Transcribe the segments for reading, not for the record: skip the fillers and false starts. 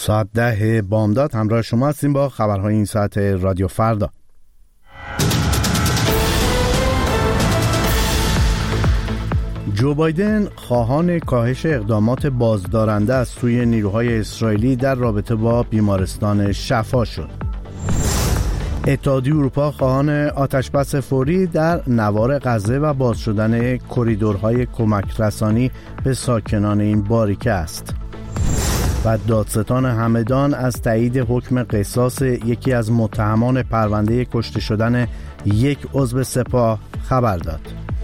ساعت 10 بامداد همراه شما هستیم با خبرهای این ساعت رادیو فردا. جو بایدن خواهان کاهش اقدامات بازدارنده از سوی نیروهای اسرائیلی در رابطه با بیمارستان شفا شد. اتحادیه اروپا خواهان آتشبس فوری در نوار غزه و باز شدن کریدورهای کمک رسانی به ساکنان این باریکه است. و دادستان همدان از تایید حکم قصاص یکی از متهمان پرونده کشته شدن یک عضو سپاه خبر داد.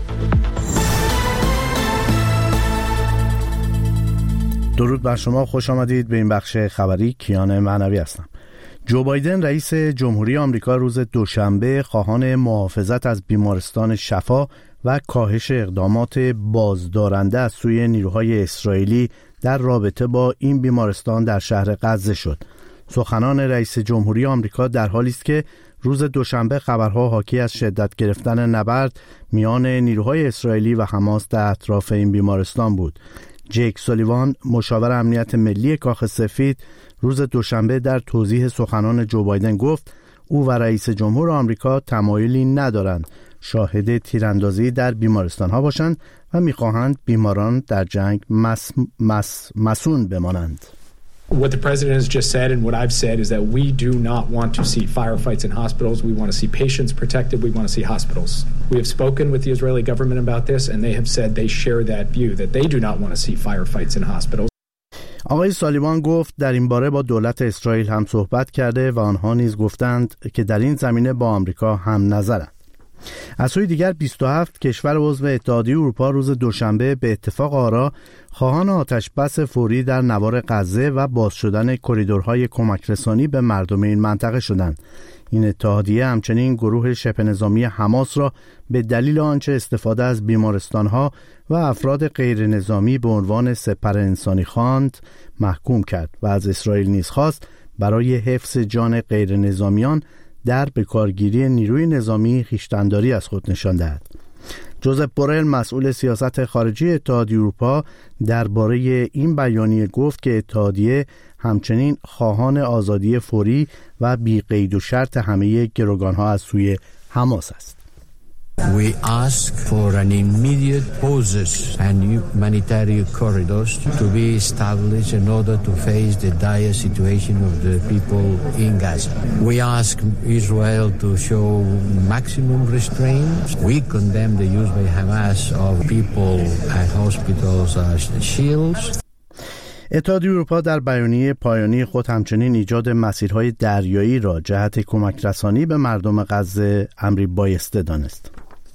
درود بر شما، خوش آمدید به این بخش خبری. کیان معنوی هستم. جو بایدن رئیس جمهوری آمریکا روز دوشنبه خواهان محافظت از بیمارستان شفا و کاهش اقدامات بازدارنده از سوی نیروهای اسرائیلی در رابطه با این بیمارستان در شهر غزه شد. سخنان رئیس جمهوری آمریکا در حالی است که روز دوشنبه خبرها حاکی از شدت گرفتن نبرد میان نیروهای اسرائیلی و حماس در اطراف این بیمارستان بود. جیک سولیوان، مشاور امنیت ملی کاخ سفید، روز دوشنبه در توضیح سخنان جو بایدن گفت او و رئیس جمهور آمریکا تمایلی ندارند شاهد تیراندازی در بیمارستان‌ها باشند و می‌خواهند بیماران در جنگ مسئول بمانند. What the president has just said and what I've said is that we do not want to see firefights in hospitals. We want to see patients protected. We want to see hospitals. We have spoken with the Israeli government about this and they have said they share that view that they do not want to see firefights in hospitals. آقای سالیوان گفت در این باره با دولت اسرائیل هم صحبت کرده و آنها نیز گفتند که در این زمینه با آمریکا هم نظرند. از سوی دیگر 27 کشور عضو اتحادیه اروپا روز دوشنبه به اتفاق آرا خواهان آتشبس فوری در نوار غزه و باز شدن کریدورهای کمک رسانی به مردم این منطقه شدند. این اتحادیه همچنین گروه شبه نظامی حماس را به دلیل آنچه استفاده از بیمارستانها و افراد غیر نظامی به عنوان سپر انسانی خواند محکوم کرد و از اسرائیل نیز خواست برای حفظ جان غیر نظامیان در بکارگیری نیروی نظامی خویشتن‌داری از خود نشان دهد. جوزف بورل، مسئول سیاست خارجی اتحادیه اروپا، درباره این بیانیه گفت که اتحادیه همچنین خواهان آزادی فوری و بی قید و شرط همه گروگان‌ها از سوی حماس است. We ask for an immediate pauses and humanitarian corridors to be established in order to face the dire situation of the people in Gaza. We ask Israel to show maximum restraint. We condemn the use by Hamas of people and hospitals as shields. اتحادیه اروپا در بیانیه پایانی خود همچنین ایجاد مسیرهای دریایی را جهت کمک رسانی به مردم غزه امری بایسته دانست.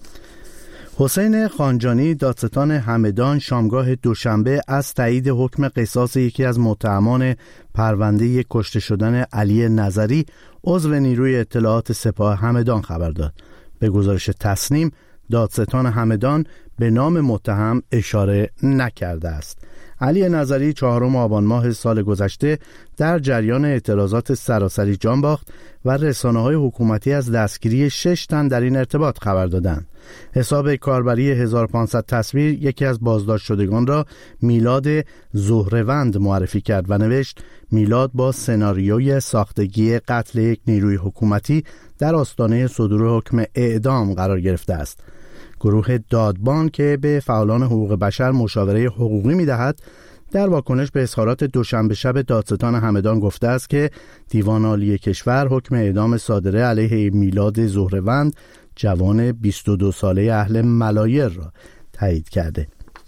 حسین خانجانی، دادستان همدان، شامگاه دوشنبه از تایید حکم قصاص یکی از متهمان پرونده کشته شدن علی نظری عضو نیروی اطلاعات سپاه همدان خبر داد. به گزارش تصنیم، دادستان همدان به نام متهم اشاره نکرده است. علی نظری 4 آبان ماه سال گذشته در جریان اعتراضات سراسری جان باخت و رسانه‌های حکومتی از دستگیری 6 تن در این ارتباط خبر دادند. حساب کاربری 1500 تصویر یکی از بازداشت شدگان را میلاد زهره‌وند معرفی کرد و نوشت میلاد با سناریوی ساختگی قتل یک نیروی حکومتی در آستانه صدور حکم اعدام قرار گرفته است. گروه دادبان که به فعالان حقوق بشر مشاوره حقوقی می‌دهد در واکنش به اظهارات دوشنبه شب دادستان همدان گفته است که دیوان عالی کشور حکم اعدام صادره علیه میلاد زهره‌وند جوان 22 ساله اهل ملایر را تایید کرده.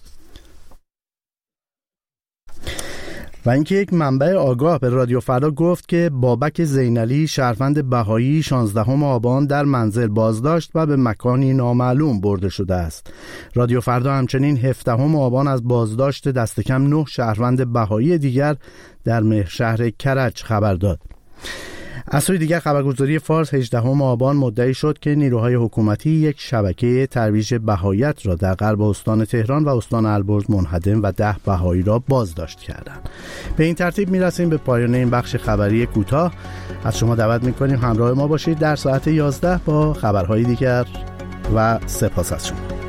و اینکه یک منبع آگاه به رادیو فردا گفت که بابک زینعلی شهروند بهایی 16 آبان در منزل بازداشت و به مکانی نامعلوم برده شده است. رادیو فردا همچنین 17 آبان از بازداشت دست کم 9 شهروند بهایی دیگر در شهر کرج خبر داد. از سوی دیگر خبرگزاری فارس 18 آبان مدعی شد که نیروهای حکومتی یک شبکه ترویج بهاییت را در غرب استان تهران و استان البرز منهدم و 10 بهایی را بازداشت کردند. به این ترتیب میرسیم به پایان این بخش خبری کوتاه. از شما دعوت میکنیم همراه ما باشید در ساعت 11 با خبرهای دیگر و سپاس از شما.